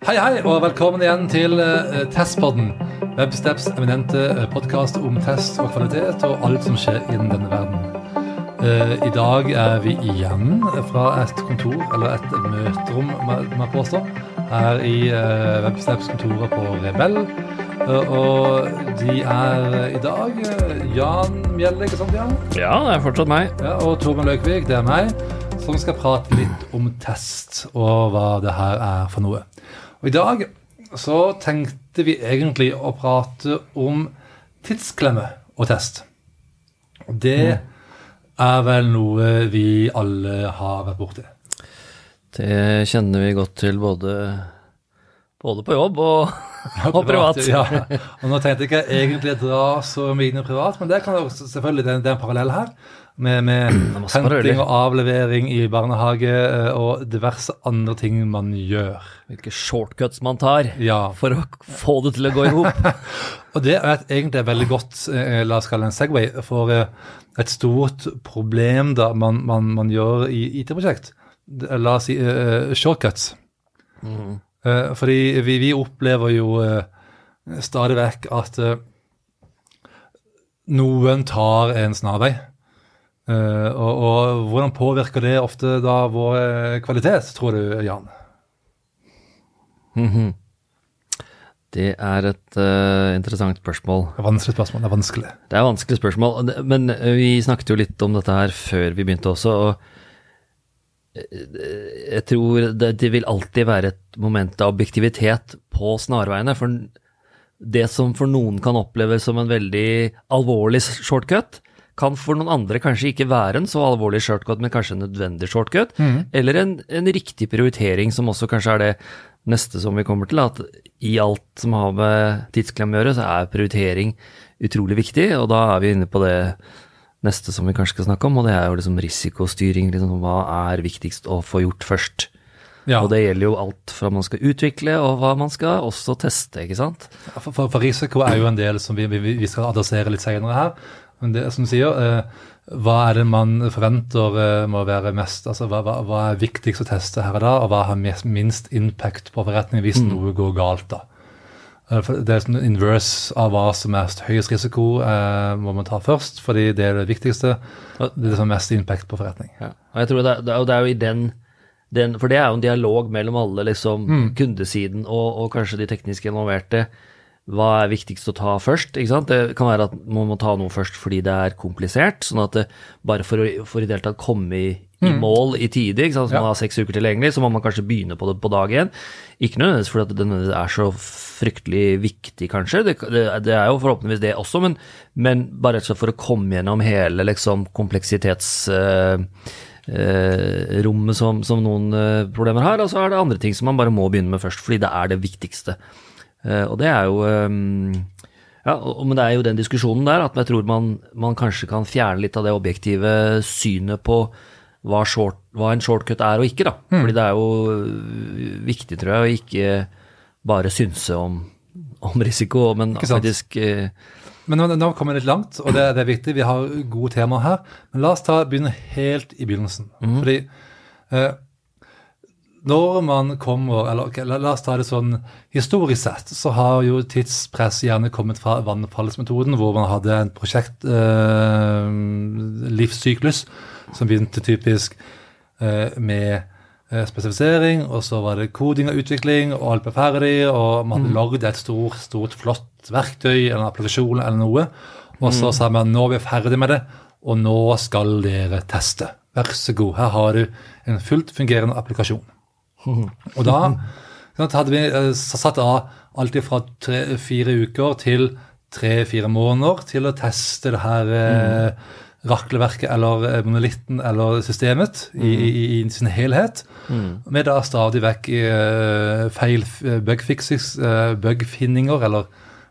Hei, hei, og velkommen igjen til Testpodden, Websteps eminente podcast om test og kvalitet og alt som skjer innen denne verden. I dag vi igjen fra et kontor, eller et møterom, må jeg påstå, her i Websteps kontoret på Rebell. Og de i dag Jan Mjelde, ikke sant, Jan? Ja, det fortsatt meg. Ja, og Torben Løkvig, det meg, som skal prate litt om test og hva det her for noe. Og i dag så tenkte vi egentlig å prate om tidsklemme og test. Og det vel noe vi alle har vært borti. Det kjenner vi godt til både på jobb og privat. Ja, og nå tenkte jeg ikke egentlig dra så mye privat, men det kan jo selvfølgelig, det en parallell her, med henting og avlevering i barnehage og diverse andre ting man gjør. Hvilke shortcuts man tar for å få det til å gå ihop. Og det egentlig veldig godt, la oss kalle en segway, for et stort problem da man gjør i IT-prosjekt. La oss si shortcuts. Fordi vi opplever jo stadig vekk at noen tar en snarvei. Og hvordan påvirker det ofte da vår kvalitet, tror du, Jan? Det et interessant spørsmål. Det vanskelig spørsmål, det vanskelig. Det vanskelig spørsmål, men vi snakket jo litt om dette her før vi begynte også, og jeg tror det vil alltid være et moment av objektivitet på snarveiene, for det som for noen kan oppleves som en veldig alvorlig shortcut, kan for noen andre kanskje ikke være en så alvorlig shortcut, men kanskje en nødvendig shortcut, eller en riktig prioritering, som også kanskje det neste som vi kommer til, at i alt som har med tidsklemme å gjøre, så prioritering utrolig viktig, og da vi inne på det neste som vi kanskje skal snakke om, og det jo liksom risikostyring, liksom, hva viktigst å få gjort først. Ja. Og det gjelder jo alt fra man skal utvikle, og hva man skal også teste, ikke sant? For risiko jo en del som vi skal adressere litt senere her, men det som du sier, hva det man forventer må være mest, altså hva viktigst å teste her og da, og hva har minst impact på forretningen hvis noe går galt da. Det sånn inverse av hva som høyest risiko må man ta først, fordi det det viktigste, det som mest impact på forretning. Ja. Og jeg tror det jo i den, for det jo en dialog mellom alle liksom, kundesiden og kanskje de tekniske involverte, hva viktigst å ta først, ikke sant? Det kan være at man må ta noe først fordi det komplisert, sånn at det, bare for i deltatt komme i mål i tide, ikke sant? Så man har 6 uker tilgjengelig, så må man kanskje begynne på det på dag 1. Ikke nødvendigvis fordi det så fryktelig viktig kanskje, det jo forhåpentligvis det også, men bare rett og slett for å komme gjennom hele liksom, kompleksitetsrommet som noen problemer har, og så det andre ting som man bare må begynne med først, fordi det det viktigste. Og det jo men det jo den diskusjonen der at jeg tror man kanskje kan fjerne litt av det objektive synet på hva en shortcut og ikke da, fordi det jo viktig tror jeg å ikke bare synse om risiko, men faktisk Men nå kommer vi litt langt, og det viktig, vi har gode temaer her, men la oss begynne helt i begynnelsen, fordi når man kommer, eller okay, la oss ta det sånn, historisk sett, så har jo tidspress gjerne kommet fra vannfallsmetoden, hvor man hadde en prosjekt, livssyklus, som begynte typisk med spesifisering, og så var det koding og utvikling, og alt ble ferdig, og man hadde laget et stort, flott verktøy, eller en applikasjon, eller noe, og så sa man, nå vi ferdig med det, og nå skal dere teste. Vær så god, her har du en fullt fungerende applikasjon. Og da hadde vi satt av alltid fra 3-4 uker til 3-4 måneder til å teste det her rakleverket eller monolitten eller systemet i sin helhet, med da stadig vekk bugfinninger eller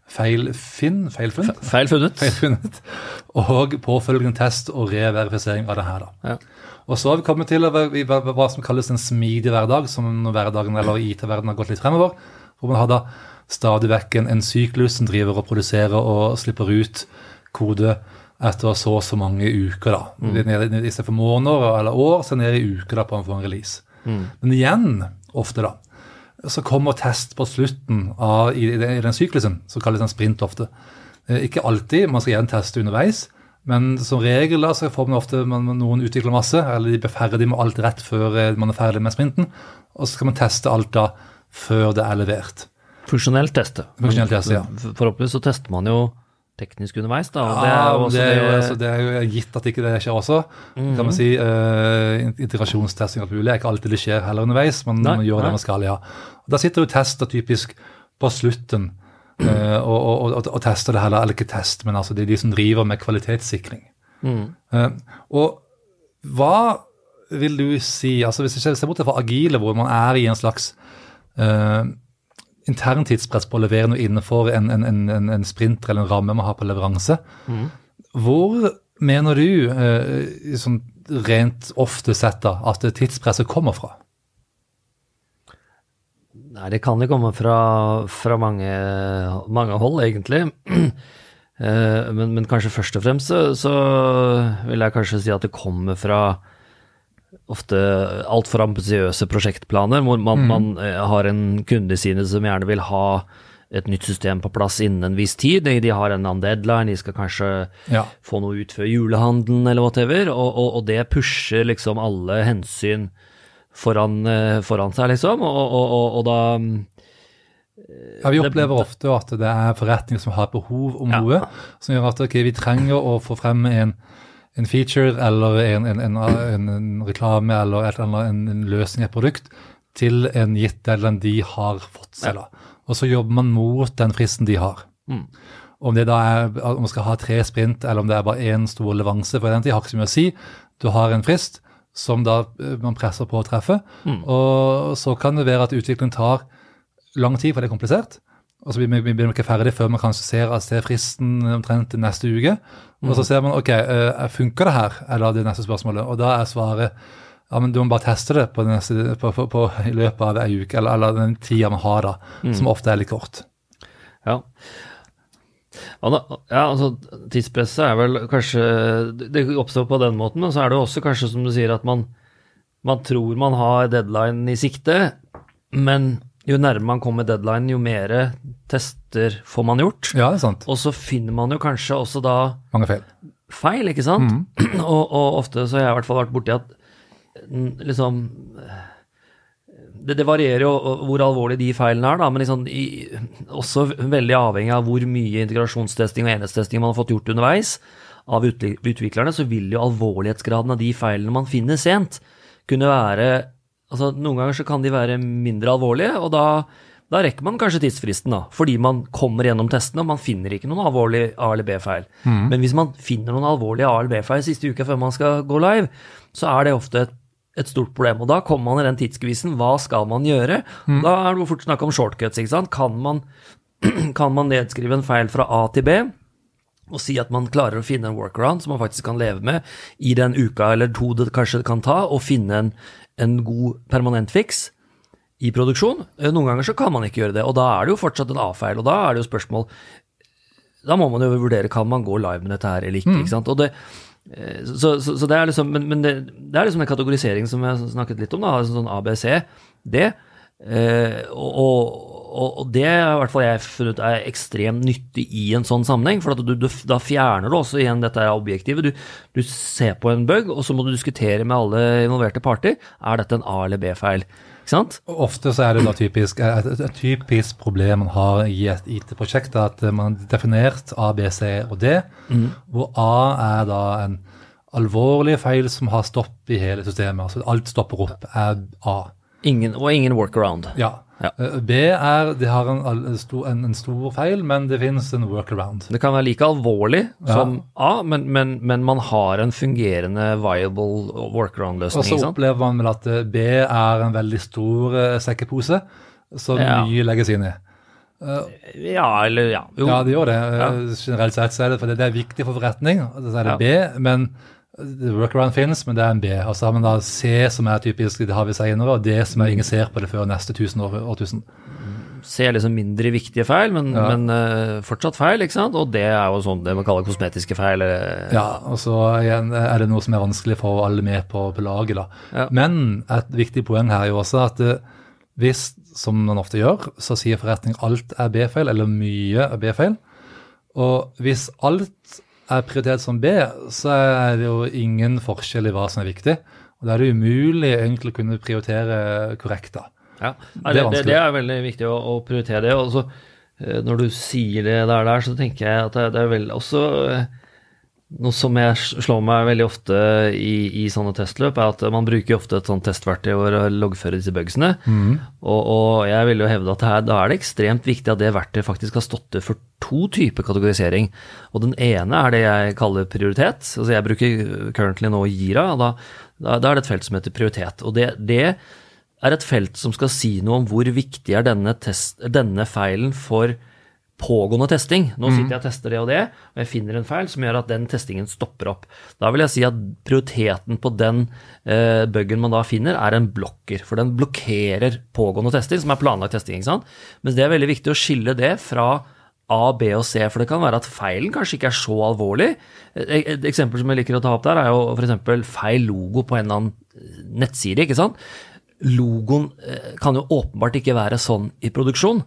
feilfunnet, og påfølgende test og reverifisering av det her da. Ja. Og så har vi kommet til hva som kalles en smidig hverdag, som hverdagen eller IT-verden har gått litt fremover, hvor man har da stadig vekk en syklus som driver og produserer og slipper ut kode etter så mange uker da. I stedet for måneder eller år, så nede i uker da på en release. Men igjen, ofte da, så kommer test på slutten i den syklusen, så kalles den sprint ofte. Ikke alltid, man skal gjerne teste underveis, men som regel da, så får man ofte noen utvikler masse, eller de blir ferdig med alt rett før man ferdig med sprinten, og så skal man teste alt da før det levert. Funksjonelt teste. Funksjonelt teste, ja. Forhåpentligvis så tester man jo teknisk underveis da, og det er jo gitt at ikke det skjer også. Kan man si, integrasjonstesting alt mulig, ikke alltid det skjer heller underveis, men man gjør det man skal, ja. Og da sitter jo tester typisk på slutten, og tester det heller, eller ikke test, men altså det de som driver med kvalitetssikring. Og hva vil du si, altså hvis jeg ser bort fra agile, hvor man i en slags intern tidspress på å levere noe innenfor en sprint eller en ramme man har på leveranse. Hvor mener du, sånn rent ofte sett da, at tidspresset kommer fra? Nei, det kan jo komme fra mange hold, egentlig. Men kanskje først og fremst så vil jeg kanskje si at det kommer fra ofte alt for ambisiøse prosjektplaner, hvor man har en kundeside som gjerne vil ha et nytt system på plass innen en viss tid. De har en annen deadline, de skal kanskje få noe ut før julehandelen eller whatever, og det pusher liksom alle hensyn foran seg, liksom, og da... Ja, vi opplever ofte at det forretninger som har behov om noe, som gjør at vi trenger å få frem en feature, eller en reklame, eller et eller annet, en løsning, et produkt, til en gitt deadline de har fått seg da. Og så jobber man mot den fristen de har. Om det da om man skal ha 3 sprint, eller om det bare en stor leveranse for den tid, har ikke så mye å si. Du har en frist, som da man presser på å treffe, og så kan det være at utviklingen tar lang tid, for det komplisert, og så blir vi ikke ferdig før man kanskje ser fristen omtrent til neste uke, og så ser man, ok, funker det her, eller det neste spørsmålet, og da svaret, ja, men du må bare teste det på i løpet av en uke, eller den tiden man har da, som ofte litt kort. Ja, altså tidspresset vel kanskje, det oppstår på den måten, men så det også kanskje som du sier at man tror man har deadline i sikte, men jo nærmere man kommer deadline, jo mer tester får man gjort. Ja, det sant. Og så finner man jo kanskje også da mange feil, ikke sant? Og ofte så har jeg i hvert fall vært borti at liksom det varierer jo hvor alvorlig de feilene da, men liksom, også veldig avhengig av hvor mye integrasjonstesting og enhetstesting man har fått gjort underveis av utviklerne, så vil jo alvorlighetsgraden av de feilene man finner sent kunne være, altså noen ganger så kan de være mindre alvorlige, og da rekker man kanskje tidsfristen da, fordi man kommer gjennom testene, og man finner ikke noen alvorlig A eller B-feil. Men hvis man finner noen alvorlige A eller B-feil siste uke før man skal gå live, så det ofte et stort problem, og da kommer man i den tidsgevisen, hva skal man gjøre? Da det fort snakk om shortcuts, ikke sant? Kan man nedskrive en feil fra A til B, og si at man klarer å finne en workaround som man faktisk kan leve med i den uka eller 2 det kanskje kan ta, og finne en god permanent fix i produksjon. Noen ganger så kan man ikke gjøre det, og da det jo fortsatt en A-feil, og da det jo spørsmål, da må man jo vurdere, kan man gå live med dette her eller ikke, ikke sant? Og så det liksom, men det liksom en kategorisering som jeg snakket litt om da, sånn ABC, det, og det i hvert fall jeg funnet ekstremt nyttig i en sånn sammenheng, for at da fjerner du også igjen dette objektivet, du ser på en bug, og så må du diskutere med alle involverte parter, dette en A eller B-feil? Ikke sant? Ofte så det da typisk, et typisk problem man har i et IT-prosjekt, at man har definert A, B, C og D, hvor A da en alvorlig feil som har stopp i hele systemet, altså alt stopper opp A. Ingen workaround. Ja. B det har en stor feil, men det finnes en workaround. Det kan være like alvorlig som A, men man har en fungerende viable workaround-løsning. Og så opplever man vel at B en veldig stor sekkepose, så mye legges inn i. Ja, jo. Ja, det gjør det. Generelt sett så det, for det viktig for forretning, så det B, men workaround finnes, men det en B. Og så har man da C, som typisk, det har vi senere, og D, som ingen ser på det før neste 1000 årtusen. C liksom mindre viktige feil, men fortsatt feil, ikke sant? Og det jo sånn det man kaller kosmetiske feil. Ja, og så igjen det noe som vanskelig for alle med på laget da. Men et viktig poeng her jo også at hvis, som man ofte gjør, så sier forretning alt B-feil, eller mye B-feil. Og hvis alt prioritert som B, så det jo ingen forskjell i hva som viktig. Og da det umulig egentlig å kunne prioritere korrekt da. Ja, det veldig viktig å prioritere det. Og så, når du sier det der, så tenker jeg at det vel også... Noe som jeg slår meg veldig ofte i sånne testløp at man bruker ofte et sånt testverktøy for å loggføre disse bugsene. Og jeg vil jo hevde at da det ekstremt viktig at det verktøyet faktisk har stått for 2 typer kategorisering. Og den ene det jeg kaller prioritet. Altså jeg bruker currently nå Jira, og da det et felt som heter prioritet. Og det et felt som skal si noe om hvor viktig denne feilen for pågående testing. Nå sitter jeg og tester det og det, og jeg finner en feil som gjør at den testingen stopper opp. Da vil jeg si at prioriteten på den buggen man da finner en blokker, for den blokkerer pågående testing, som planlagt testing, ikke sant? Men det veldig viktig å skille det fra A, B og C, for det kan være at feilen kanskje ikke så alvorlig. Et eksempel som jeg liker å ta opp der jo for eksempel feil logo på en eller annen nettside, ikke sant? Logoen kan jo åpenbart ikke være sånn i produksjon.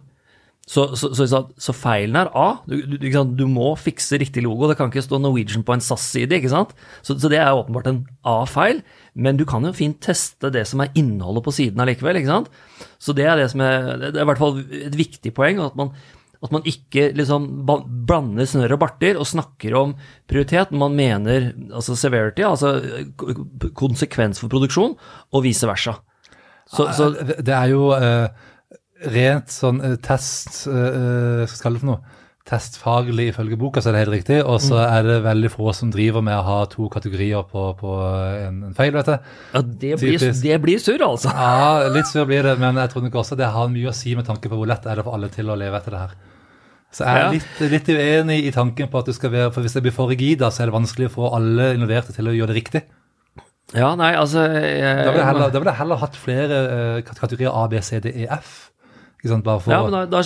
Så feilen A, du må fikse riktig logo, det kan ikke stå Norwegian på en SAS-side, ikke sant? Så det åpenbart en A-feil, men du kan jo fint teste det som innholdet på siden allikevel, ikke sant? Så det det som det i hvert fall et viktig poeng, at man ikke liksom blander snør og barter og snakker om prioritet når man mener altså severity, altså konsekvens for produksjon, og vice versa. Så det jo... rent sånn test, hva skal det for noe? Testfaglig ifølge boka, så det helt riktig, og så det veldig få som driver med å ha 2 kategorier på en feil, vet du. Ja, det blir surr, altså. Ja, litt surr blir det, men jeg tror nok også det har mye å si med tanke på hvor lett det for alle til å leve etter det her. Så jeg litt uenig i tanken på at du skal være, for hvis det blir for rigid, så det vanskelig å få alle involverte til å gjøre det riktig. Ja, nei, altså... Da vil jeg heller hatt flere kategorier A, B, C, D, E, F. Bare for...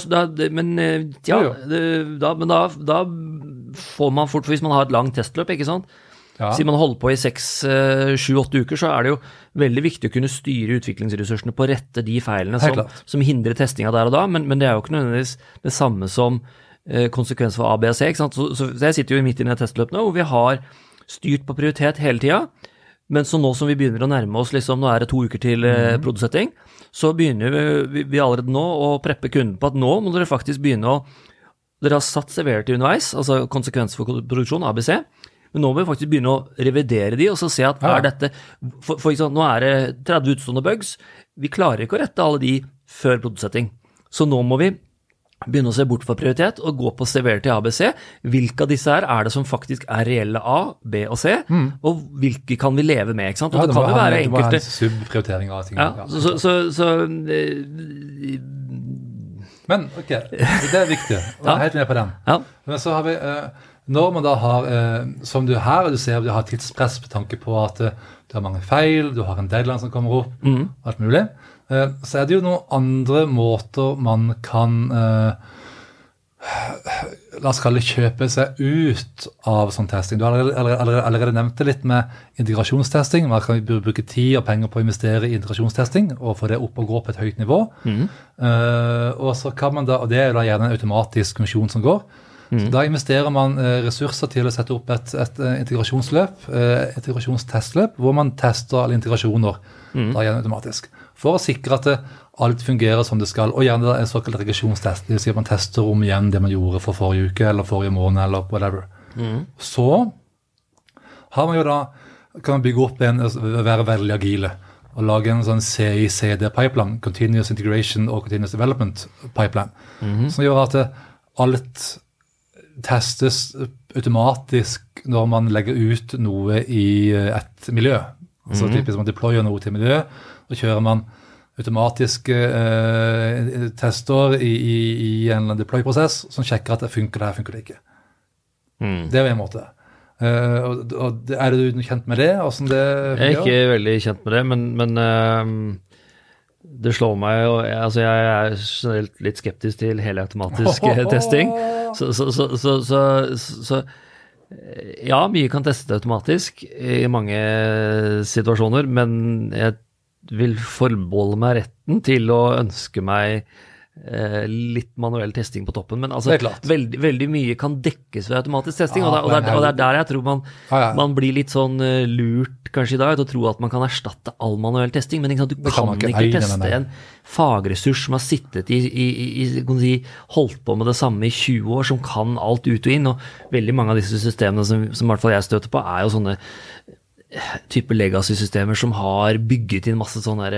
da får man fort, hvis man har et langt testløp, ikke sant? Ja. Siden man holder på i 6, 7, 8 uker, så det jo veldig viktig å kunne styre utviklingsressursene på å rette de feilene som hindrer testinga der og da, men det jo ikke nødvendigvis det samme som konsekvens for A, B og C, ikke sant? Så jeg sitter jo midt i denne testløpet nå, hvor vi har styrt på prioritet hele tiden, men så nå som vi begynner å nærme oss, liksom, nå det 2 uker til produsetting, så begynner vi allerede nå å preppe kunden på at nå må dere faktisk begynne dere har satt severity underveis, altså konsekvens for produksjon, ABC, men nå må vi faktisk begynne å revidere de, og så se at dette, for eksempel, nå det 30 utstående bugs, vi klarer ikke å rette alle de før produsetting, så nå må vi begynne å se bort fra prioritet og gå på severity ABC. Hvilke av disse det som faktisk reelle A, B og C, og hvilke kan vi leve med, ikke sant? Og det kan jo være enkelte... Det var en subprioritering av ting. Men, ok, det viktig. Og jeg helt med på den. Ja. Men så har vi... Når man da har, som du her, du ser du har tidspress på tanke på at du har mange feil, du har en deadline som kommer opp, alt mulig, så det jo noen andre måter man kan, la oss kalle det, kjøpe seg ut av sånn testing. Du har allerede nevnt det litt med integrasjonstesting. Man kan bruke tid og penger på å investere i integrasjonstesting og få det opp og gå på et høyt nivå. Og så kan man da, og det da gjerne en automatisk funksjon som går, så da investerer man ressurser til å sette opp et integrasjonsløp, integrasjonstestløp, hvor man tester alle integrasjoner, da gjerne automatisk, for å sikre at alt fungerer som det skal, og gjerne en såkalt regresjonstest, det vil si at man tester om igjen det man gjorde for forrige uke, eller forrige måned, eller whatever. Så har man jo da, kan man bygge opp være veldig agile, og lage en sånn CI/CD-pipeline, Continuous Integration og Continuous Development Pipeline, som gjør at alt testes automatisk når man legger ut noe i et miljø. Altså typisk man deployer noe til miljø, og kjører man automatiske tester i en deploy-prosess som sjekker at det funker det ikke. Det en måte. Og du kjent med det? Jeg ikke veldig kjent med det, men det slår meg, altså jeg generelt litt skeptisk til hele automatisk testing, så ja, mye kan testes automatisk i mange situasjoner, men jeg vil forbeholde meg retten til å ønske meg litt manuell testing på toppen, men altså, veldig mye kan dekkes ved automatisk testing, og det er der jeg tror man blir litt sånn lurt kanskje i dag, til å tro at man kan erstatte all manuell testing, men du kan ikke teste en fagressurs som har sittet holdt på med det samme i 20 år, som kan alt ut og inn, og veldig mange av disse systemene som i hvert fall jeg støter på, jo sånne type legacy-systemer som har bygget inn masse sånne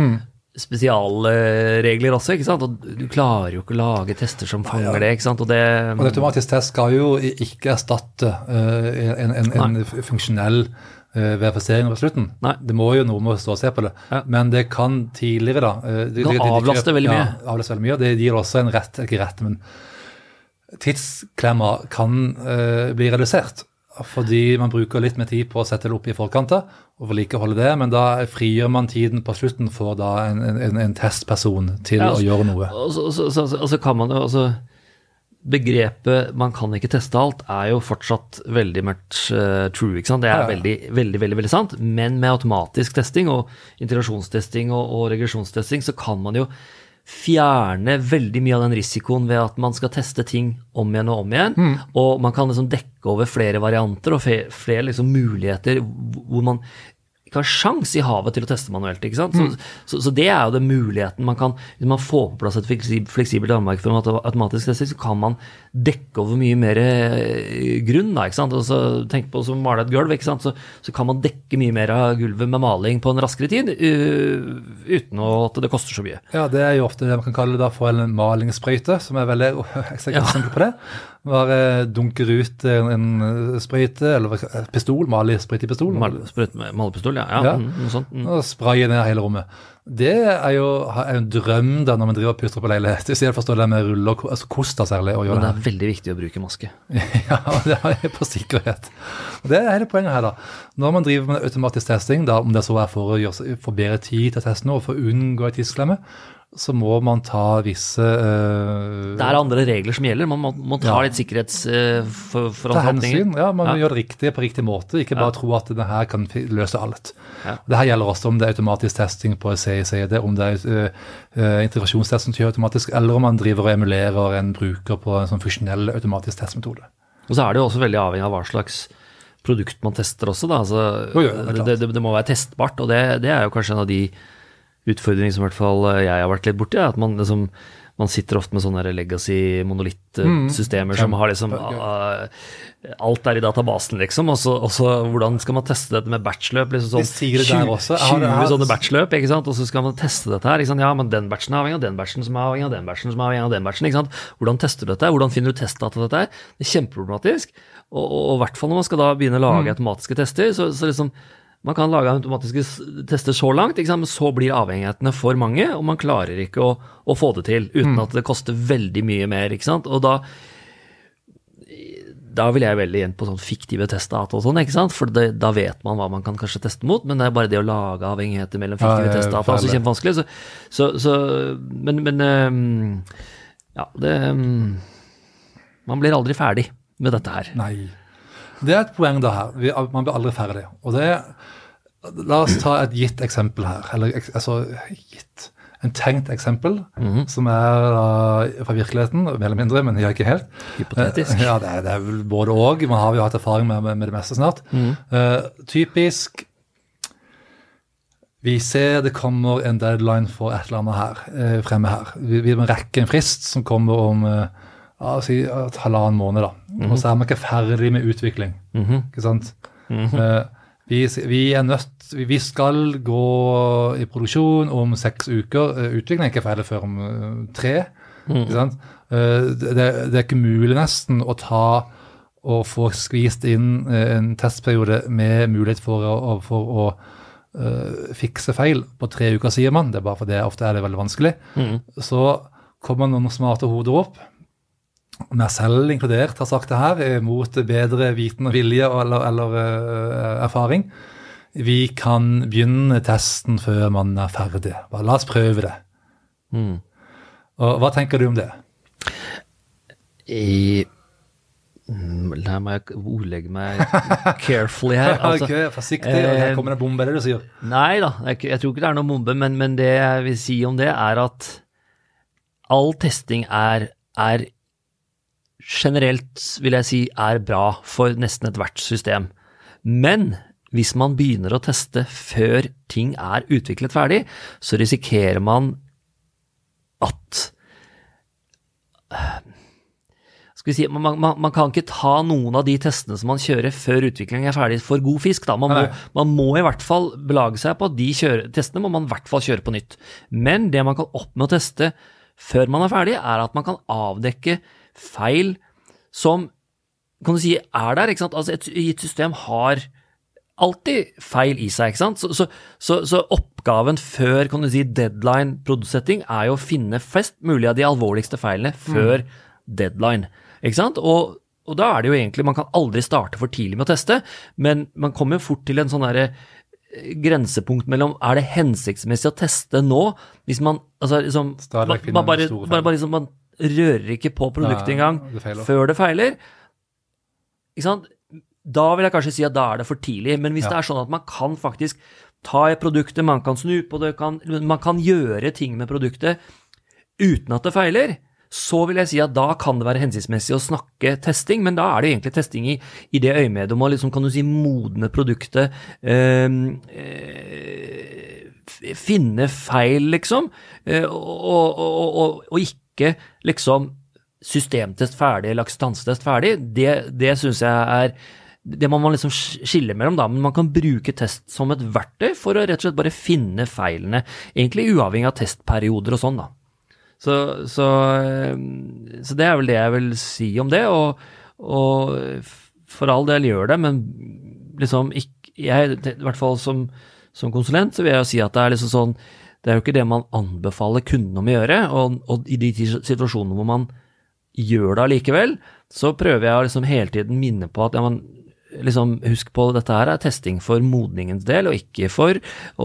spesialregler også, ikke sant? Og du klarer jo ikke å lage tester som fanger det, ikke sant? Og automatisk test skal jo ikke erstatte en funksjonell verifisering ved slutten. Nei. Det må jo noe med å stå og se på det. Ja. Men det kan tidligere da. Det kan avlaste veldig mye. Ja, avlaste veldig mye. Det gir også en rett, ikke rett, men tidsklemmer kan bli redusert. Fordi man bruker litt mer tid på å sette det opp i forkantet og vedlikeholde det, men da frigjør man tiden på slutten for da en testperson til å gjøre noe. Og så kan man jo, begrepet man kan ikke teste alt jo fortsatt veldig much true, ikke sant? Det veldig, veldig, veldig, veldig sant, men med automatisk testing og integrasjonstesting og regresjonstesting så kan man jo fjerne veldig mye av den risikoen ved at man skal teste ting om igjen og om igjen, og man kan liksom dekke over flere varianter og flere liksom muligheter hvor man ikke har sjans i havet til å teste manuelt, ikke sant? Så det jo det muligheten man kan, hvis man får på plass et fleksibelt rammeverk for automatisk testing, så kan man dekke over mye mer grunn, da, ikke sant? Og så tenk på som male et gulv, ikke sant? Så kan man dekke mye mer av gulvet med maling på en raskere tid, uten at det koster så mye. Ja, det jo ofte det man kan kalle det for en malingssprøyte, som veldig eksempel på det. Bare dunker ut en sprøyte, eller pistol, male-sprøyte i pistol. Malepistol, ja. Noe sånt. Og spraye ned hele rommet. Det jo en drøm da når man driver og puster på leilighet. I stedet for å stå der med ruller, altså koster særlig. Og men det veldig viktig å bruke maske. Ja, det på sikkerhet. Og det hele poenget her da. Når man driver med automatisk testing, da, om det så for å få bedre tid til å teste noe, og for å unngå et tidsklemme, så må man ta visse det andre regler som gjelder. Man må ta litt sikkerhets for ta hensyn, man må gjøre det riktig på riktig måte, ikke bare tro at det her kan løse alt. Det her gjelder også om det automatisk testing på CICD, om det integrasjonstest som gjør automatisk, eller om man driver og emulerer en bruker på en sånn funksjonell automatisk testmetode. Og så det jo også veldig avhengig av hva slags produkt man tester også da. Altså, det må være testbart, og det jo kanskje en av de utfordring som i hvert fall jeg har vært litt borti, at man sitter ofte med sånne legacy monolitt-systemer som har liksom alt i databasen liksom, og så hvordan skal man teste dette med batchløp, liksom sånn 20 sånne batchløp, ikke sant, og så skal man teste dette her, ikke sant, ja, men den batchen avhengig av den batchen som avhengig av den batchen som avhengig av den batchen, ikke sant, hvordan tester du dette, hvordan finner du testdata til dette her, det kjempeproblematisk, og i hvert fall når man skal da begynne å lage automatiske tester, så liksom man kan lage automatiske tester så langt, ikke sant? Men så blir avhengighetene for mange, og man klarer ikke å få det til, uten at det koster veldig mye mer, ikke sant? Og da vil jeg veldig igjen på sånn fiktive testdata og sånn, ikke sant? For da vet man hva man kan kanskje teste mot, men det bare det å lage avhengigheter mellom fiktive testdata er også kjempevanskelig. Men man blir aldri ferdig med dette her. Nei. Det et poeng da her. Man blir aldri ferdig. Og la oss ta et gitt eksempel her. Eller en tenkt eksempel, som fra virkeligheten, mer eller mindre, men ikke helt. Hypotetisk. Ja, det vel både og. Man har jo hatt erfaring med det meste snart. Typisk, vi ser det kommer en deadline for et eller annet her, fremme her. Vi må rekke en frist som kommer om si et halvannen måned da. Og så man ikke ferdig med utvikling. Ikke sant? Vi skal gå i produksjon om 6 uker. Utviklingen ikke ferdig før om 3. Ikke sant? Det ikke mulig nesten å få skvist inn en testperiode med mulighet for å fikse feil på 3 uker, sier man. Det bare for det ofte det veldig vanskelig. Så kommer noen smarte hoder opp, meg selv inkludert har sagt det her, mot bedre viten og vilje eller erfaring. Vi kan begynne testen før man ferdig. Bare la oss prøve det. Og hva tenker du om det? La meg ordlegge meg carefully her. Altså, Ok, forsiktig, og her kommer det en bombe, det du sier. Nei da, jeg tror ikke det noen bombe, men det jeg vil si om det at all testing generelt, vil jeg si, bra for nesten et hvert system. Men hvis man begynner å teste før ting utviklet ferdig, så risikerer man at skal vi si, man kan ikke ta noen av de testene som man kjører før utviklingen ferdig for god fisk. Da. Man må i hvert fall belage seg på at de testene må man i hvert fall kjøre på nytt. Men det man kan oppnå å teste før man ferdig, at man kan avdekke feil som, kan du si, der, ikke sant? Altså et system har alltid feil i seg, ikke sant? Så oppgaven før, kan du si, deadline produsetting jo å finne flest mulig av de alvorligste feilene før deadline, ikke sant? Og da det jo egentlig, man kan aldri starte for tidlig med å teste, men man kommer jo fort til en sånn der grensepunkt mellom, det hensiktsmessig å teste nå, hvis man, altså liksom, man rører ikke på produktet engang før det feiler, ikke sant? Da vil jeg kanskje si at da det for tidlig, men hvis det sånn at man kan faktisk ta i produktet, man kan snu på det, man kan gjøre ting med produktet uten at det feiler, så vil jeg si at da kan det være hensiktsmessig å snakke testing, men da det egentlig testing i det øyemedet om å liksom, kan du si, modne produktet, finne feil, liksom, og ikke liksom systemtest ferdig eller akseptansetest ferdig, det synes jeg det må man liksom skille mellom da, men man kan bruke test som et verktøy for å rett og slett bare finne feilene, egentlig uavhengig av testperioder og sånn da. Så det vel det jeg vil si om det, og for all del gjør det, men liksom jeg, i hvert fall som konsulent, så vil jeg jo si at det liksom sånn, det jo ikke det man anbefaler kunden om å gjøre, og i de situasjonene hvor man gjør det likevel, så prøver jeg å liksom hele tiden minne på at liksom, husk på dette testing for modningens del, og ikke for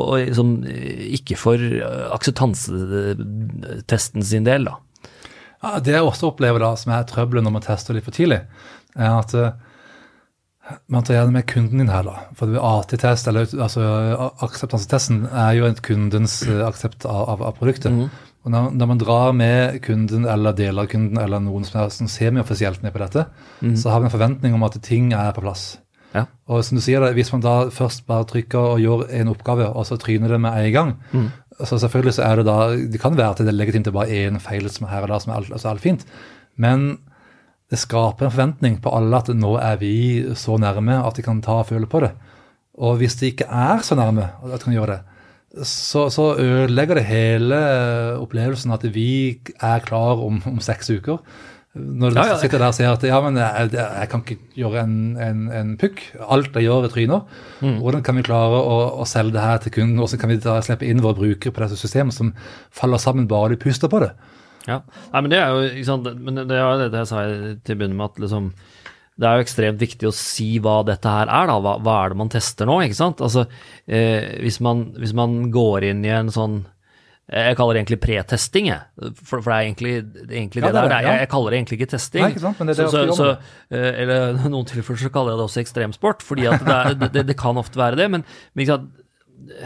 akseptansetesten sin del da. Ja, det jeg også opplever da, som trøbbel når man tester litt for tidlig, at man tar gjerne med kunden din her da, for AT-test, eller altså akseptansetesten jo en kundens aksept av produktet. Og når man drar med kunden eller deler av kunden eller noen som semi-offisielt med på dette, så har vi en forventning om at ting på plass. Ja. Og som du sier, hvis man da først bare trykker og gjør en oppgave, og så tryner det med en gang, så selvfølgelig så det da, det kan være at det legitimt bare en feil som her og da, som altså alt fint, men det skaper en forventning på alle at nå vi så nærme at de kan ta og føle på det. Og hvis det ikke så nærme at de kan gjøre det, så ødelegger det hele opplevelsen at vi klar om 6 uker. Når du sitter der og sier at men jeg kan ikke gjøre en pukk, alt jeg gjør tryner. Hvordan kan vi klare å selge det her til kunden, og så kan vi da slippe inn våre brukere på dette systemet som faller sammen bare de puster på det. Ja, nei, men det jo, ikke sant, men det det jeg sa til bunnen med at liksom, det jo ekstremt viktig å si hva dette her da, hva det man tester nå, ikke sant? Altså, hvis man går inn i en sånn, jeg kaller det egentlig pretesting, for det egentlig det der, jeg kaller det egentlig ikke testing. Nei, ikke sant, men det ofte eller noen tilfeller så kaller jeg det også ekstremsport, fordi at det kan ofte være det, men ikke sant,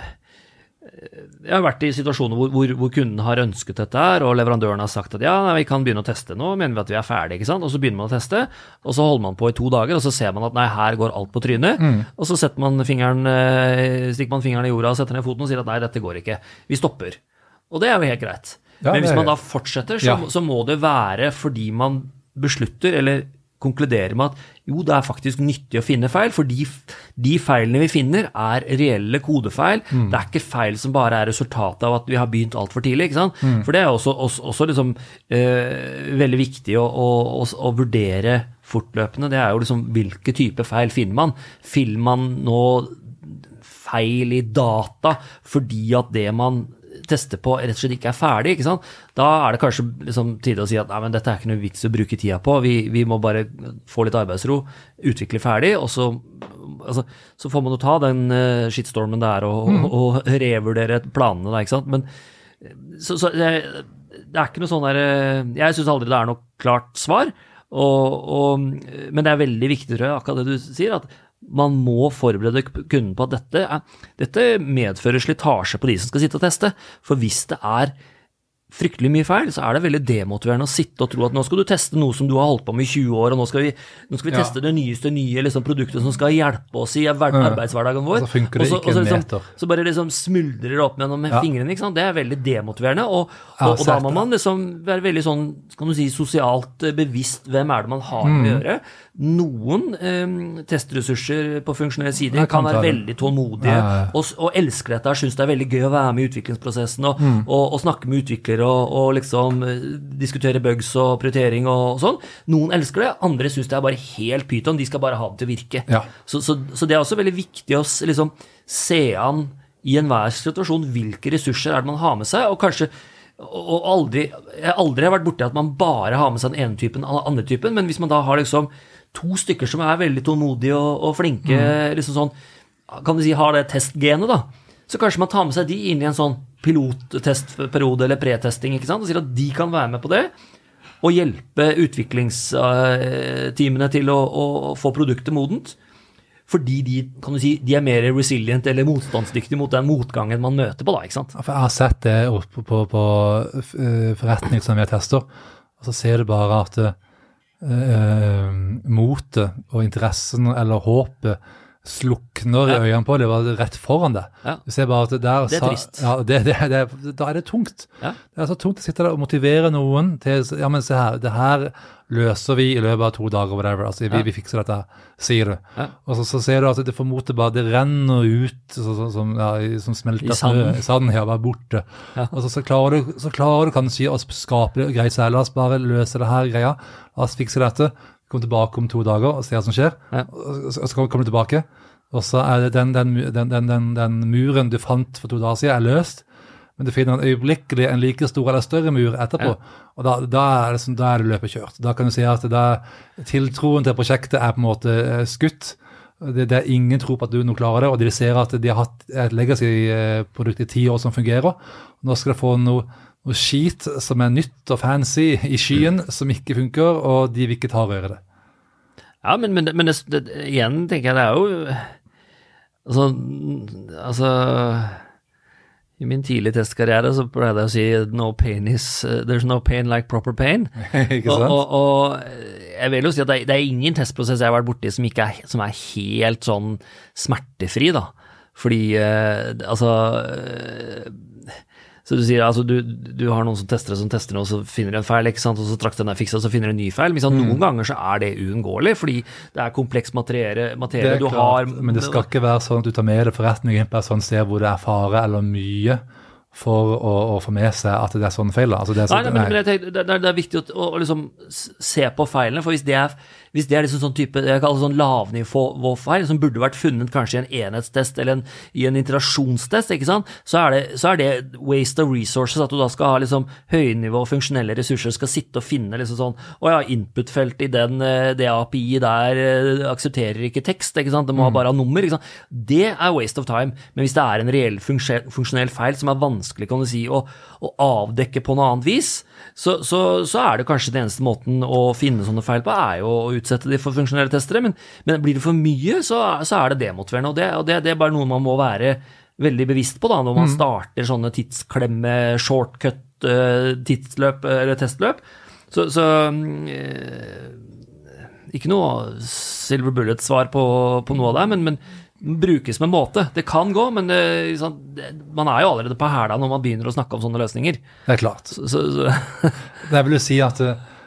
jeg har vært i situasjoner hvor kunden har ønsket dette her, og leverandøren har sagt at vi kan begynne å teste nå, mener vi at vi ferdige, ikke sant? Og så begynner man å teste, og så holder man på i 2 dager, og så ser man at nei, her går alt på trynet, og så stikker man fingeren i jorda og setter ned foten og sier at nei, dette går ikke, vi stopper. Og det jo helt greit. Men hvis man da fortsetter, så må det være fordi man beslutter, eller konkluderer med at jo, det faktisk nyttig å finne feil, for de feilene vi finner reelle kodefeil. Det ikke feil som bare resultatet av at vi har begynt alt for tidlig, ikke sant? For det også liksom, veldig viktig å vurdere fortløpende. Det jo liksom hvilke type feil finner man. Finner man nå feil i data fordi at det man tester på rett og slett ikke ferdig, ikke sant? Da det kanskje liksom tid å si at nei, men dette ikke noe vits å bruke tida på, vi må bare få litt arbeidsro, utvikle ferdig, og så får man jo ta den shitstormen der og revurdere planene der, ikke sant? Men så det ikke noe sånn der, jeg synes aldri det noe klart svar, Men det veldig viktig, tror jeg, akkurat det du sier, at man må forberede kunden på at dette medfører slitasje på de som skal sitte og teste. For hvis det fryktelig mye feil, så det veldig demotiverende å sitte og tro at nå skal du teste noe som du har holdt på med i 20 år, og nå skal vi teste det nyeste nye liksom, produktet som skal hjelpe oss i arbeidshverdagen vår. Så funker det ikke en meter. Så bare liksom smuldrer det opp med fingrene, ikke sant? Det veldig demotiverende, og da må man liksom være veldig sånn, kan du si, sosialt bevisst hvem det man har med å gjøre. Noen testressurser på funksjonelle sider kan være veldig tålmodige og elsker dette, synes det veldig gøy å være med i utviklingsprosessen og snakke med utviklere og liksom diskutere bugs og prioritering og sånn. Noen elsker det, andre synes det bare helt pyton, de skal bare ha det til å virke. Ja. Så det også veldig viktig å liksom se an i enhver situasjon hvilke ressurser det man har med seg, og kanskje jeg aldri har vært borte at man bare har med seg den ene typen og den andre typen, men hvis man da har liksom 2 stykker som veldig tålmodige og flinke, liksom sånn, kan vi si, har det testgenet da, så kanskje man tar med seg de inn i en sånn pilottestperiode eller pretesting, ikke sant? Og sier at de kan være med på det, og hjelpe utviklingsteamene til å få produktet modent, fordi kan du si, de mer resilient eller motstandsdyktige mot den motgangen man møter på da, ikke sant? For jeg har sett det oppe på forretning som jeg tester, og så ser du bare at motet og interessen eller håpet slukner i øynene på det, var rett foran det. Ja. Du ser bare at det er trist. Ja, da det tungt. Ja. Det så tungt å sitte der og motivere noen til, ja, men se her, det her løser vi i løpet av 2 dager, whatever. Altså, vi fikser dette, sier du. Ja. Og så ser du at det formoter bare, det renner ut som smelter snø i sanden her, bare borte. Ja. Og så klarer du kanskje å skape det greit, så la oss bare løse det her greia, la oss fikse dette, kom tilbake om 2 dager og se hva som skjer, og så kommer du tilbake, og så det den muren du fant for 2 dager siden løst, men du finner øyeblikkelig en like stor eller større mur etterpå, og da det løpet kjørt. Da kan du si at tiltroen til prosjektet på en måte skutt. Det ingen tror på at du nå klarer det, og de ser at de har hatt et legacy-produkt i 10 år som fungerer. Nå skal de få noe skit som nytt og fancy i skyen, som ikke funker, og de vil ikke ta røre det. Ja, men igjen tenker jeg det jo altså i min tidlige testkarriere så pleide jeg å si there's no pain like proper pain. Ikke sant? Og jeg vil jo si at det ingen testprosess jeg har vært borti som helt sånn smertefri da, fordi så du sier, altså du har noen som tester noe, så finner du en feil, ikke sant, og så straks den fikset, så finner du en ny feil, men noen ganger så det uunngåelig, fordi det kompleks materie du klart, har. Men det skal ikke være sånn at du tar med det forretningen på et sånt sted hvor det fare eller mye for å få med seg at det sånn feil. Altså men jeg tenker, det viktig å liksom se på feilene, for hvis det liksom sånn type, jeg kaller det sånn lavnivåfeil, som burde vært funnet kanskje i en enhetstest eller i en iterasjonstest, ikke sant? Så det waste of resources, at du da skal ha liksom høynivå funksjonelle ressurser, skal sitte og finne liksom sånn, inputfelt i det API der aksepterer ikke tekst, ikke sant? Det må bare ha nummer, ikke sant? Det waste of time, men hvis det en reell funksjonell feil som vanskelig, kan du si, å avdekke på noe annet vis, så det kanskje den eneste måten å finne sånne feil på, jo å utsette de for funksjonelle testere, men blir det for mye, så det demotiverende, og det bare noe man må være veldig bevisst på da, når man starter sånne tidsklemme, shortcut, tidsløp eller testløp, så ikke noe silver bullet svar på noe av det, men brukes med måte. Det kan gå, men man jo allerede på hæla når man begynner å snakke om sånne løsninger. Det klart. Det vil jo si at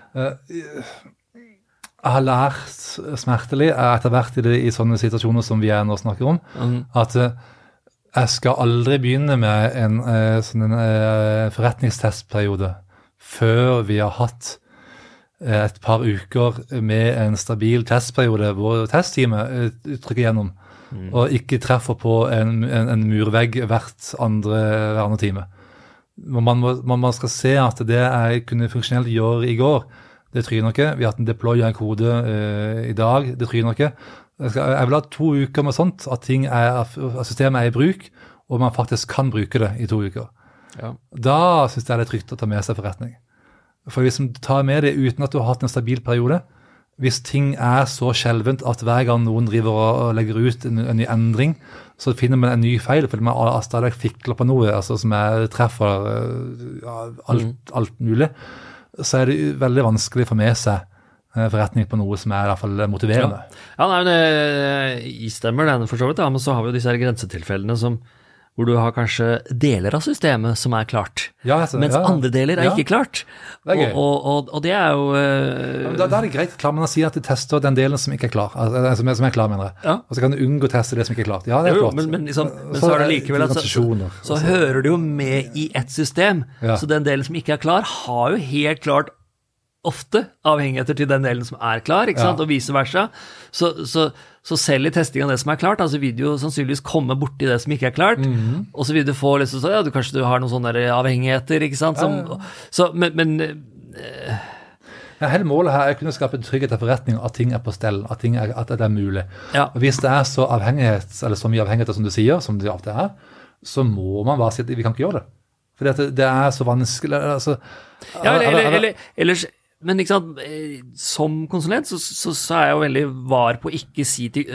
jeg har lært smertelig etter hvert i sånne situasjoner som vi nå snakker om, at jeg skal aldri begynne med en forretningstestperiode før vi har hatt et par uker med en stabil testperiode hvor testteamet trykker gjennom og ikke treffer på en murvegg hvert andre time. Man skal se at det jeg kunne funksjonelt gjøre i går, det tryner ikke. Vi har hatt en deploy av en kode i dag, det tryner ikke. Jeg vil ha 2 uker med sånt, at systemet i bruk, og man faktisk kan bruke det i 2 uker. Ja. Da synes jeg det trygt å ta med seg forretning. For hvis du tar med det uten at du har hatt en stabil periode, hvis ting så skjelvent at hver gang noen driver og legger ut en ny endring, så finner man en ny feil, fordi man stadig fikler på noe, altså som treffer alt mulig, så det veldig vanskelig å få med seg forretning på noe som i hvert fall motiverende. Ja, nei, det stemmer denne for så vidt, men så har vi jo disse her grensetilfellene hvor du har kanskje deler av systemet som klart, mens andre deler ikke klart. Det gøy. Og det jo... Da det greit, klarer man å si at du tester den delen som ikke klar, altså, som klar, mener jeg. Ja. Og så kan du unngå å teste det som ikke klart. Ja, det flott. Men så det likevel så hører du jo med i et system, så den delen som ikke klar, har jo helt klart ofte avhengigheter til den delen som klar, ikke sant? Og vice versa. Så selv i testing av det som klart, altså vil du jo sannsynligvis komme borti det som ikke klart, og så vil du få liksom så, kanskje du har noen sånne avhengigheter, ikke sant? Hele målet her å kunne skape trygghet til forretning, at ting på stell, at det mulig. Ja. Og hvis det så avhengighet, eller så mye avhengighet som du sier, som det alltid så må man bare si at vi kan ikke gjøre det. For det så vanskelig, altså... Ja, ellers... Men ikke sant, som konsulent så jeg jo veldig var på ikke si til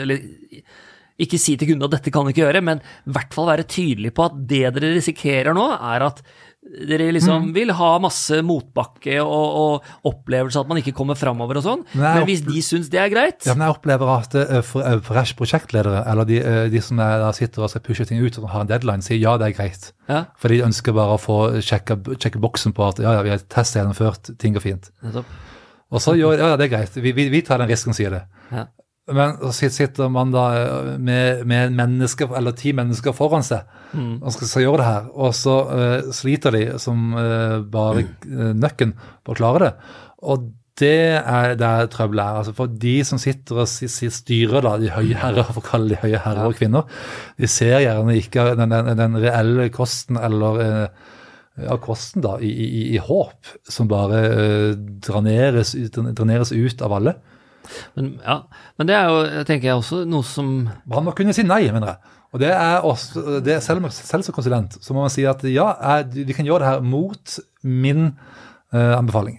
kunden at dette kan du ikke gjøre, men I hvert fall være tydelig på at det dere risikerer nå at dere liksom vil ha masse motbakke og opplevelse at man ikke kommer fremover og sånn, men hvis de synes det greit... Ja, men jeg opplever at for prosjektledere, eller de som da sitter og skal pushe ting ut og har en deadline, sier ja, det greit. Ja. For de ønsker bare å få sjekke boksen på at ja, vi har testet gjennomført, ting går fint. Og så gjør det greit, vi tar den risken, sier det. Ja. Men så sitter man da med mennesker, eller 10 mennesker foran seg, og skal gjøre det her, og så sliter de som bare nøkken på å klare det. Og det der trøbbelet altså for de som sitter og styrer da, de høye herrer, for å kalle de høye herrer og kvinner, de ser gjerne ikke den reelle kosten, eller kosten da, i håp, som bare dreneres ut av alle. Men det jo, tenker jeg også, noe som... Man må kunne si nei, mener jeg. Og det også, selv som konsulent, så må man si at ja, vi kan gjøre det her mot min anbefaling.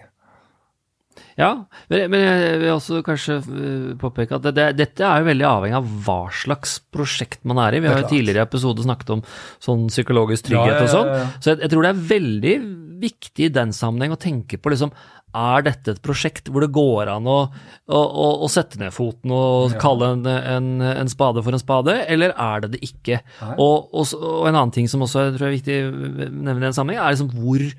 Ja, men jeg vil også kanskje påpeke at dette jo veldig avhengig av hva slags prosjekt man I. Vi har jo tidligere i episode snakket om sånn psykologisk trygghet og sånn. Så jeg tror det veldig viktig I den sammenheng å tenke på liksom, dette et prosjekt hvor det går an å sette ned foten og kalle en spade for en spade, eller det ikke? Og en annen ting som også jeg tror viktig å nevne I den sammenheng, liksom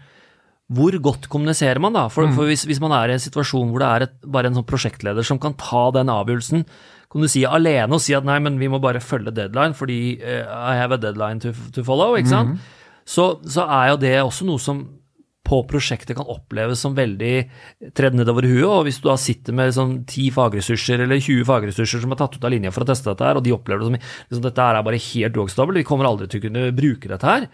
hvor godt kommuniserer man da? For hvis man I en situasjon hvor det bare en sånn prosjektleder som kan ta den avgjørelsen, kan du si alene og si at nei, men vi må bare følge deadline, fordi I have a deadline to follow, ikke sant? Så jo det også noe som på prosjektet kan oppleves som veldig tredd nedover huet, og hvis du da sitter med sånn 10 fagressurser eller 20 fagressurser som tatt ut av linja for å teste dette her, og de opplever det som liksom, dette bare helt uakseptabelt, vi kommer aldri til å kunne bruke dette her,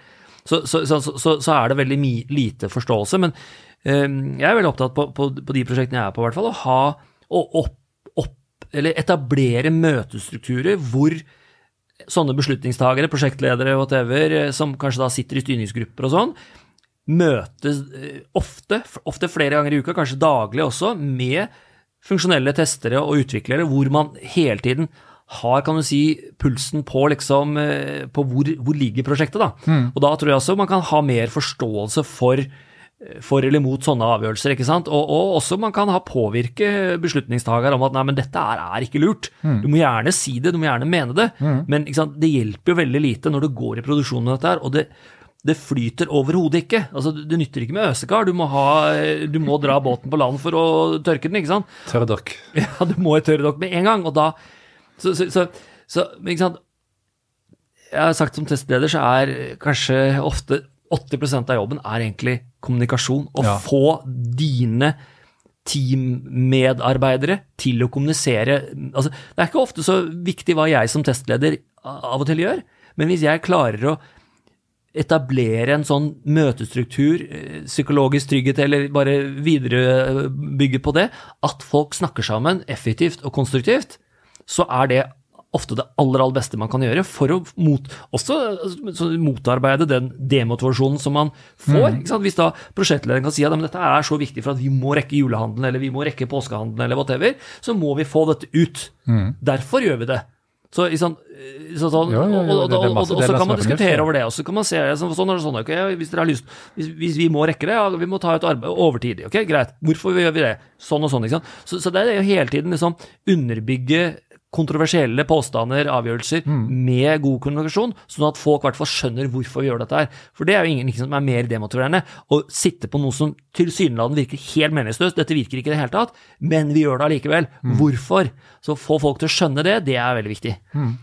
så det veldig lite forståelse, men jeg veldig opptatt på de prosjektene jeg på hvert fall, å eller etablere møtestrukturer hvor sånne beslutningstagere, prosjektledere, whatever, som kanskje da sitter I styringsgrupper og sånn, møtes ofte flere ganger I uka, kanskje daglig også, med funksjonelle testere og utviklere, hvor man hele tiden har, kan du si, pulsen på liksom, på hvor ligger prosjektet da. Og da tror jeg også man kan ha mer forståelse for eller mot sånne avgjørelser, ikke sant? Og også man kan påvirke beslutningstager om at nei, men dette ikke lurt. Du må gjerne si det, du må gjerne mene det, men ikke sant? Det hjelper jo veldig lite når du går I produksjon med dette her, og det flyter overhodet ikke. Altså, det nytter ikke med øsekar. Du må dra båten på land for å tørke den, ikke sant? Tørredokk. Ja, du må I tørredokk med en gang, og da så, ikke sant? Jeg har sagt som testleder, så kanskje ofte 80% av jobben egentlig kommunikasjon, og få dine teammedarbeidere til å kommunisere. Altså, det ikke ofte så viktig hva jeg som testleder av og til gjør, men hvis jeg klarer å etablere en sånn møtestruktur, psykologisk trygghet, eller bare videre bygge på det, at folk snakker sammen effektivt og konstruktivt, så det ofte det aller beste man kan gjøre for å motarbeide den demotivasjonen som man får. Ikke sant? Hvis da prosjektlederen kan si at dette er så viktig for at vi må rekke julehandelen, eller vi må rekke påskehandelen, eller whatever, så må vi få dette ut. Derfor gjør vi det. Så kan man diskutere over det, og så kan man se sånn okay, hvis dere har lyst, hvis vi må rekke det, ja, vi må ta et arbeid overtid, ok, greit, hvorfor gjør vi det? Sånn og sånn, ikke sant? Så det er jo hele tiden liksom underbygge kontroversielle påstander, avgjørelser med god kommunikasjon, sånn at folk i hvert fall skjønner hvorfor vi gjør dette her. For det er jo ingenting som er mer demotiverende å sitte på noe som tilsynelatende virker helt meningsløst. Dette virker ikke i det hele tatt, men vi gjør det allikevel. Hvorfor? Så få folk til å skjønne det, det er veldig viktig.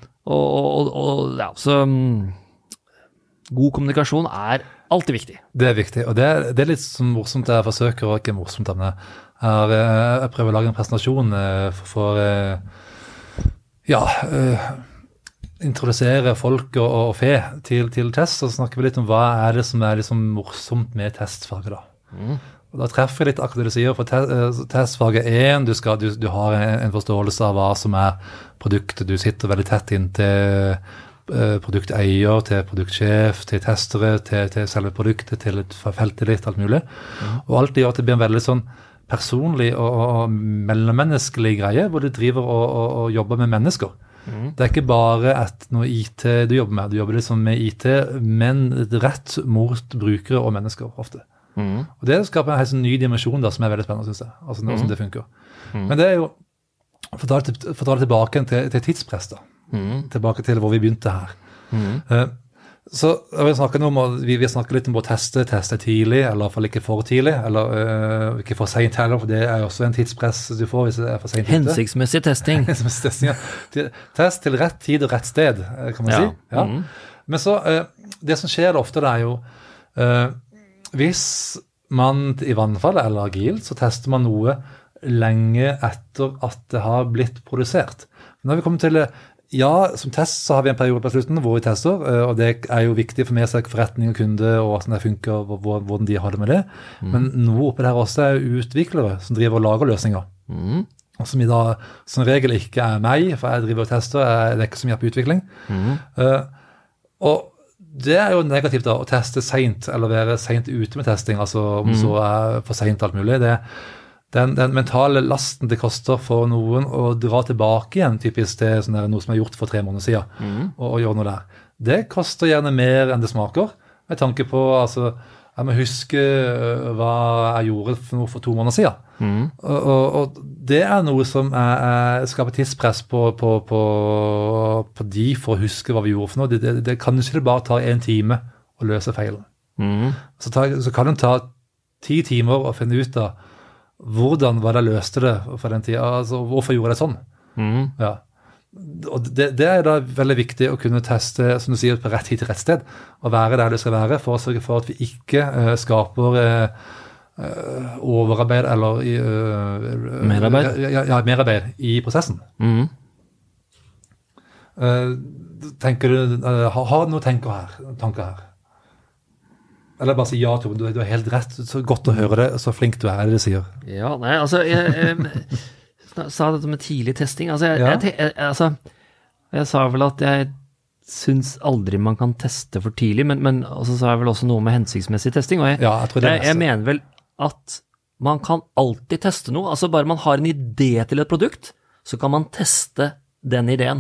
God kommunikasjon er alltid viktig. Det er viktig, og det er litt sånn morsomt. Jeg forsøker å ikke morsomt, men jeg prøver å lage en presentasjon for introdusere folk og fe til test, og så snakker vi litt om hva er det som er liksom morsomt med testfaget da. Og da treffer jeg litt akkurat det du sier, for testfaget 1, du har en forståelse av hva som er produktet, du sitter veldig tett inn til produkteier, til produktsjef, til testere, til selve produktet, til et feltet litt, alt mulig. Og alt det gjør at det blir en veldig sånn personlig og mellommenneskelig greie, hvor du driver og jobber med mennesker. Det er ikke bare noe IT du jobber med, du jobber liksom med IT, men rett mot brukere og mennesker ofte. Og det skaper en helt sånn ny dimensjon da, som er veldig spennende, synes jeg. Altså noe som det funker. Men det er jo, for å ta det tilbake til tidspress da. Tilbake til hvor vi begynte her. Så vi snakker litt om å teste tidlig, eller i hvert fall ikke for tidlig, eller ikke for sent heller, for det er også en tidspress du får hvis det er for sent. Hensiktsmessig testing. Ja. Test til rett tid og rett sted, kan man si. Ja. Men så, det som skjer ofte det er jo, hvis man i vannfall eller agil, så tester man noe lenge etter at det har blitt produsert. Når vi kommer til som test så har vi en periode på slutten hvor vi tester, og det er jo viktig for meg for forretning og kunde, og hvordan det funker, og hvordan de har det med det. Men noe oppe der også er utviklere som driver og lager løsninger. Og som i dag som regel ikke er meg, for jeg driver og tester, det er ikke så mye på utvikling. Og det er jo negativt da, å teste sent, eller være sent ute med testing, altså om så er for sent alt mulig. Den mentale lasten det koster for noen å dra tilbake igjen, typisk til noe som er gjort for 3 måneder siden, og gjøre noe der. Det koster gjerne mer enn det smaker, med tanke på, altså, jeg må huske hva jeg gjorde for 2 måneder siden. Og det er noe som skaper tidspress på de for å huske hva vi gjorde for noe. Det kan ikke bare ta 1 time å løse feilen. Så kan det ta 10 timer å finne ut av hvordan var det løste det for den tiden, altså hvorfor gjorde det sånn. Ja. Og det er da veldig viktig å kunne teste, som du sier, på rett tid til rett sted, og være der det skal være, for å sørge for at vi ikke skaper overarbeid eller merarbeid i prosessen. Tenker du, har du noe tanker her? Eller bare si ja, Tom, du har helt rett, så godt å høre det, så flink du er det du sier. Ja, nei, altså, jeg sa dette med tidlig testing, altså, jeg sa vel at jeg synes aldri man kan teste for tidlig, men så sa jeg vel også noe med hensiktsmessig testing, og jeg mener vel at man kan alltid teste noe, altså bare man har en idé til et produkt, så kan man teste den ideen.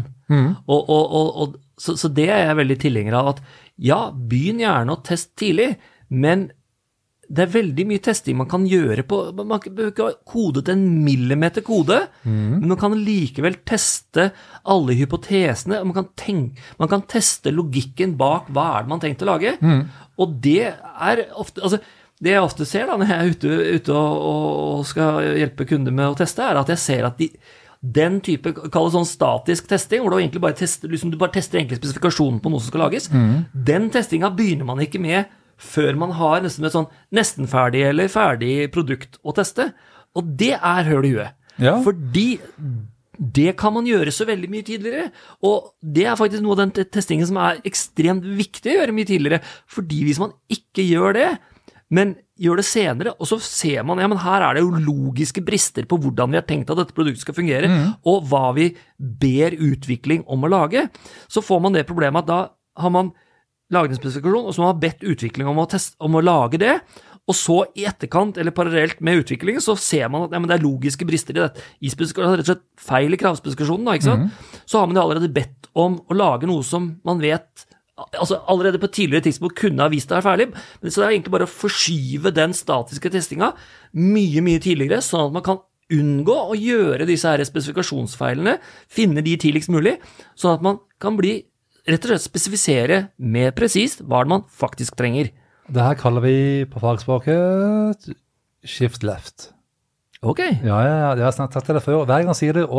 Så det er jeg veldig tilhenger av, at ja, begynn gjerne å teste tidlig, men det er veldig mye testing man kan gjøre på, man kan ikke kode til 1 millimeter kode, men man kan likevel teste alle hypotesene, man kan teste logikken bak hva er det man tenkt å lage, og det er ofte, altså det jeg ofte ser da, når jeg er ute og skal hjelpe kunder med å teste, er at jeg ser at den type, kall det sånn statisk testing, hvor du egentlig bare tester, liksom du bare tester egentlig spesifikasjonen på noe som skal lages, den testingen begynner man ikke med før man har nesten et sånn nesten ferdig eller ferdig produkt å teste, og det er høl i huet. Ja. Fordi det kan man gjøre så veldig mye tidligere, og det er faktisk noe av den testingen som er ekstremt viktig å gjøre mye tidligere, fordi hvis man ikke gjør det, men gjør det senere, og så ser man, ja, men her er det jo logiske brister på hvordan vi har tenkt at dette produktet skal fungere, og hva vi ber utvikling om å lage, så får man det problemet at da har man laget en spesifikasjon, og så har man bedt utvikling om å lage det, og så i etterkant, eller parallelt med utviklingen, så ser man at ja, men det er logiske brister i dette. I spesifikasjonen, rett og slett feil i kravspesifikasjonen, da, ikke sant? Så har man allerede bedt om å lage noe som man vet, altså allerede på tidligere tidspunkt kunne ha vist det her ferdig, men så det er egentlig bare å forskyve den statiske testinga mye tidligere, sånn at man kan unngå å gjøre disse her spesifikasjonsfeilene, finne de tidligst mulig, sånn at man kan bli rett og slett spesifisere mer presist hva man faktisk trenger. Det her kaller vi på fagspråket shift left. Ok. Ja, jeg har snart tatt det før. Hver gang jeg sier det,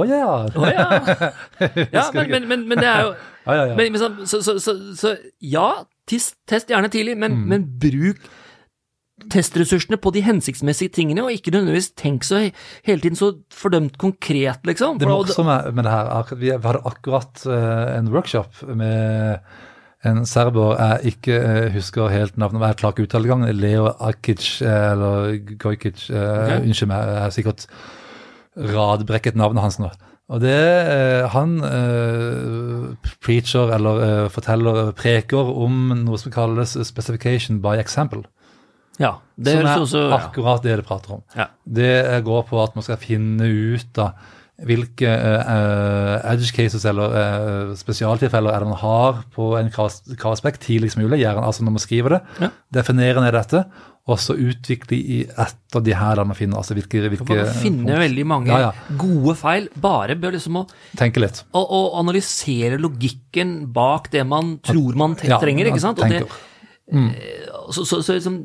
Ja, men det er jo... Ja. Men, så ja, test gjerne tidlig, men bruk testressursene på de hensiktsmessige tingene, og ikke nødvendigvis tenk så hele tiden så fordømt konkret, liksom. Det morsomme med det her, vi hadde akkurat en workshop med en serber jeg ikke husker helt navnet, men jeg klarer ikke uttale gang, Leo Arkic, eller Gojkic, unnskyld meg, jeg har sikkert radbrekket navnet hans nå. Og det, han preacher, eller preker om noe som kalles specification by example. Ja, det som også, akkurat det prater om. Ja. Det går på at man skal finne ut av hvilke edge cases eller spesialtilfeller er det man har på en kravspekk tidligst mulig, gjerne, altså når man skriver det, definere ned dette, og så utvikle etter de her der man finner, altså hvilke man finner veldig mange gode feil, bare bør liksom tenke litt. Og analysere logikken bak det man tror man trenger, ikke sant? Og så liksom...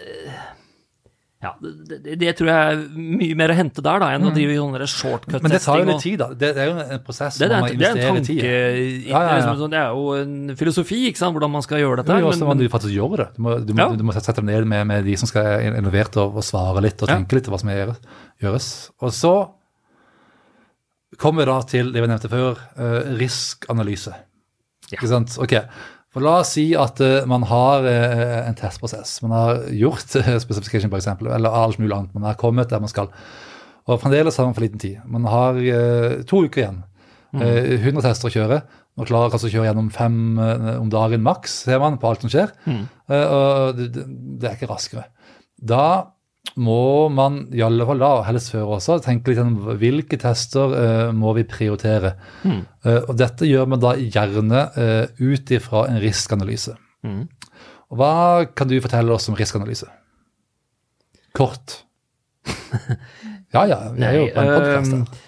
Ja, det tror jeg er mye mer å hente der da, enn å drive sånne shortcut-testing. Men det tar jo litt tid da, det er jo en prosess hvor man investerer i tid. Det er jo en filosofi, ikke sant, hvordan man skal gjøre dette. Det er jo også hvordan du faktisk gjør det. Du må sette deg ned med de som skal innovere og svare litt og tenke litt til hva som gjøres. Og så kommer vi da til det vi nevnte før, riskanalyse. Ikke sant? Ok. For la oss si at man har en testprosess. Man har gjort specification, for eksempel, eller alt mulig annet. Man har kommet der man skal. Og fremdeles har man for liten tid. Man har 2 uker igjen. 100 tester å kjøre. Man klarer kanskje å kjøre gjennom 5 om dagen maks, ser man, på alt som skjer. Og det er ikke raskere. Da må man i alle fall da, helst før også, tenke litt om hvilke tester må vi prioritere. Og dette gjør man da gjerne ut ifra en riskanalyse. Og hva kan du fortelle oss om riskanalyse? Kort. Ja, vi er jo på en podcast.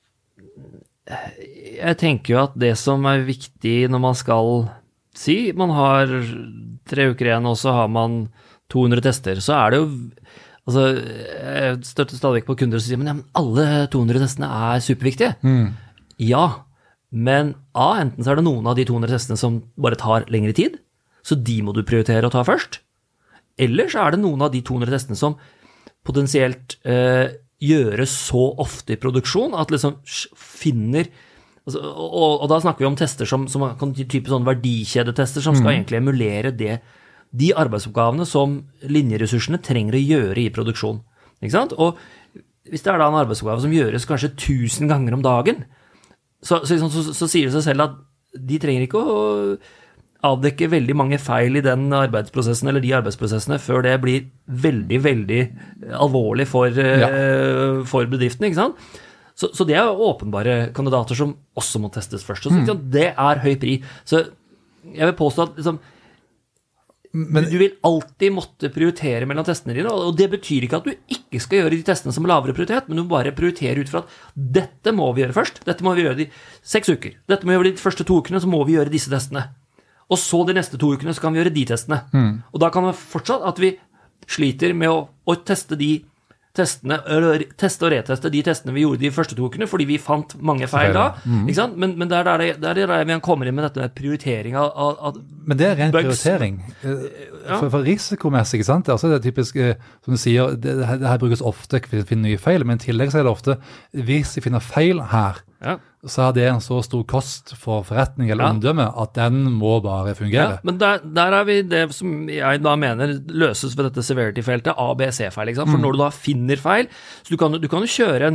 Jeg tenker jo at det som er viktig når man skal si, man har 3 uker igjen, og så har man 200 tester, så er det jo altså, jeg støtter stadig på kunder som sier, men alle 200 testene er superviktige. Ja, men enten så er det noen av de 200 testene som bare tar lengre tid, så de må du prioritere å ta først. Eller så er det noen av de 200 testene som potensielt gjøres så ofte i produksjon, at liksom finner, altså, og da snakker vi om tester som kan type sånn verdikjedetester, som skal egentlig emulere de arbeidsoppgavene som linjeressursene trenger å gjøre i produksjon. Ikke sant? Og hvis det er da en arbeidsoppgave som gjøres kanskje 1000 ganger om dagen, så sier det seg selv at de trenger ikke å avdekke veldig mange feil i den arbeidsprosessen eller de arbeidsprosessene før det blir veldig, veldig alvorlig for bedriften, ikke sant? Så det er åpenbare kandidater som også må testes først. Så det er høy pri. Så jeg vil påstå at liksom, men du vil alltid måtte prioritere mellom testene dine, og det betyr ikke at du ikke skal gjøre de testene som er lavere prioritet, men du må bare prioritere ut fra at dette må vi gjøre først, dette må vi gjøre de 6 uker, dette må vi gjøre de første 2 ukene, så må vi gjøre disse testene. Og så de neste 2 ukene så kan vi gjøre de testene. Og da kan det fortsatt at vi sliter med å teste de testene, eller teste og reteste de testene vi gjorde de første 2 ukene, fordi vi fant mange feil da, ikke sant? Men det er der vi kommer inn med dette med prioritering av men det er ren prioritering. For risikomessig, ikke sant? Altså det er typisk, som du sier, det her brukes ofte for å finne nye feil, men i tillegg så er det ofte, hvis vi finner feil her, så er det en så stor kost for forretning eller omdømme at den må bare fungere. Men der er vi det som jeg da mener løses ved dette severity-feltet, A, B, C-feil, ikke sant? For når du da finner feil, så du kan jo kjøre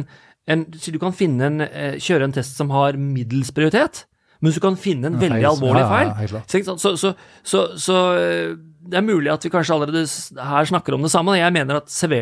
kjøre en test som har middels prioritet, men så kan finne en veldig alvorlig feil. Så det er mulig at vi kanskje allerede her snakker om det samme. Jeg mener at